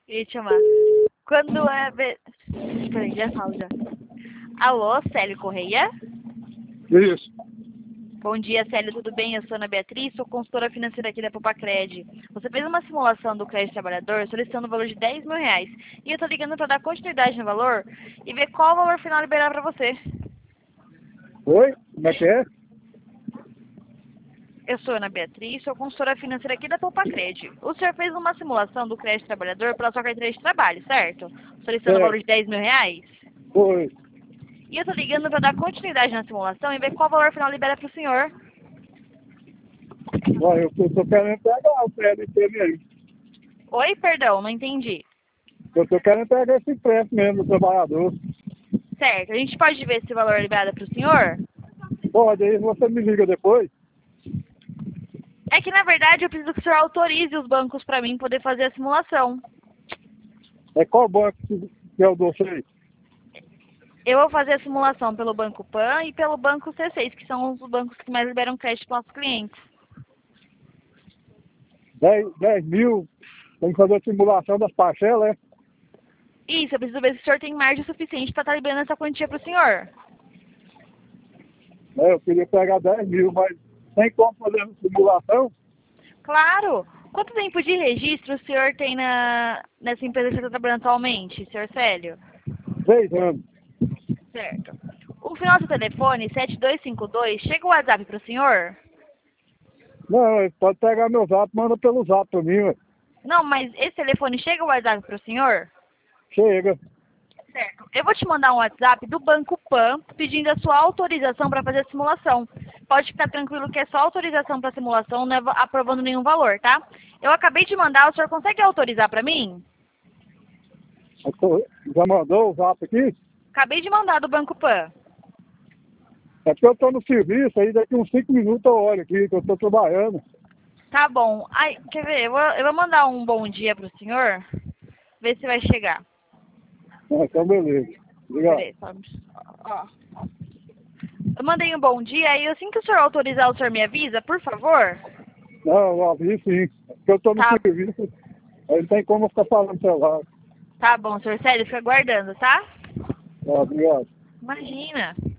Ia te chamar. Quando é... Peraí, já falo já. Alô, Célio Correia? Isso. Bom dia, Célio, tudo bem? Eu sou Ana Beatriz, sou consultora financeira aqui da Popacred. Você fez uma simulação do crédito trabalhador solicitando o valor de R$ 10.000. E eu tô ligando para dar continuidade no valor e ver qual o valor final liberar para você. Oi? Como é que é? Eu sou Ana Beatriz, sou consultora financeira aqui da Popacred. O senhor fez uma simulação do crédito trabalhador pela sua carteira de trabalho, certo? Solicitando o valor de R$ 10.000. Oi. E eu tô ligando para dar continuidade na simulação e ver qual valor final libera para o senhor. Ó, eu tô querendo pegar o CLT mesmo. Oi, perdão, não entendi. Eu tô querendo pegar esse preço mesmo do trabalhador. Certo, a gente pode ver esse valor liberado para o senhor? Pode, aí você me liga depois. É que, na verdade, eu preciso que o senhor autorize os bancos para mim poder fazer a simulação. É qual banco que eu dou vocês? Eu vou fazer a simulação pelo Banco Pan e pelo Banco C6, que são os bancos que mais liberam crédito para nossos clientes. 10 mil. Tem que fazer a simulação das parcelas, é? Isso, eu preciso ver se o senhor tem margem suficiente para estar liberando essa quantia para o senhor. Eu queria pegar 10 mil, mas tem como fazer a simulação? Claro! Quanto tempo de registro o senhor tem nessa empresa que você está trabalhando atualmente, senhor Célio? 3 anos. Certo. O final do telefone, 7252, chega o WhatsApp para o senhor? Não, ele pode pegar meu zap, manda pelo zap pra mim, ué. Não, mas esse telefone chega o WhatsApp para o senhor? Chega. Certo. Eu vou te mandar um WhatsApp do Banco Pan pedindo a sua autorização para fazer a simulação. Pode ficar tranquilo que é só autorização para simulação, não é aprovando nenhum valor, tá? Eu acabei de mandar, o senhor consegue autorizar para mim? Já mandou o zap aqui? Acabei de mandar do Banco Pan. É porque eu tô no serviço, aí daqui uns 5 minutos eu olho aqui, que eu tô trabalhando. Tá bom. Ai, quer ver? Eu vou mandar um bom dia pro senhor, ver se vai chegar. Então, beleza. Obrigado. Peraí, só... Ó. Eu mandei um bom dia, aí assim que o senhor autorizar, o senhor me avisa, por favor? Não, eu aviso sim. Porque eu tô no Tá, serviço, aí não tem como eu ficar falando celular. tá bom, senhor Célio, fica aguardando, tá? Obrigado. Imagina.